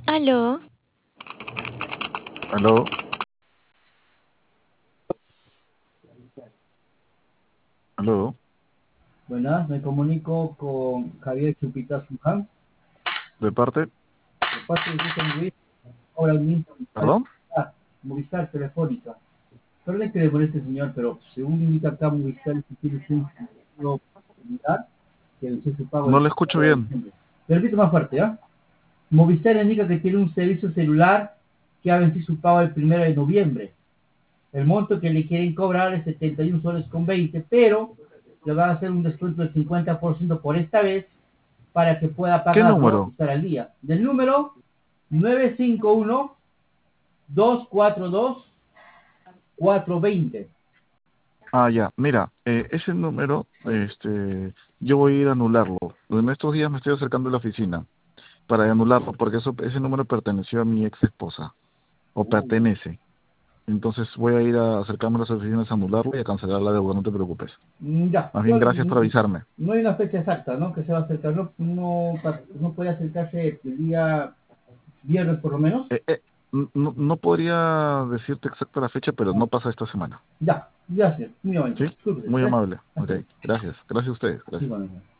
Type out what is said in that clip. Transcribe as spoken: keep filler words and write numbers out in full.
Aló, Aló, aló, Buenas, me comunico con Javier Chupitas Luján, de parte, de parte de Cristian Luis, ahora mismo Movistar, perdón, ah, Movistar Telefónica. Perdón que le moleste, señor, pero según indica acá Movistar, si tiene un seguro similar que venció su pago no el le escucho primero de bien. diciembre. Le repito más fuerte, ¿ah? Movistar indica que tiene un servicio celular que ha vencido su pago el primero de noviembre. El monto que le quieren cobrar es setenta y uno soles con veinte, pero le van a hacer un descuento del cincuenta por ciento por esta vez para que pueda ¿Qué pagarlo y número? estar al día. Del número nueve cinco uno, dos cuatro dos, cuatro dos cero. Ah, ya, mira, eh, ese número, este, yo voy a ir a anularlo. En estos días me estoy acercando a la oficina para anularlo, porque eso, ese número perteneció a mi ex esposa, o pertenece. Entonces voy a ir a acercarme a las oficinas a anularlo y a cancelar la deuda, no te preocupes. Mm, Ya, Más bien, yo, gracias por mm, avisarme. no hay una fecha exacta, ¿no? Que se va a acercar. No, no, pa- no puede acercarse el día viernes por lo menos. Eh, eh, n- no, no podría decirte exacta la fecha, pero no pasa esta semana. Ya, ya sé, muy bien. ¿Sí? Disculpe, Muy gracias. amable. Ok, Hasta luego. gracias. Gracias a ustedes. Sí, Gracias. bueno.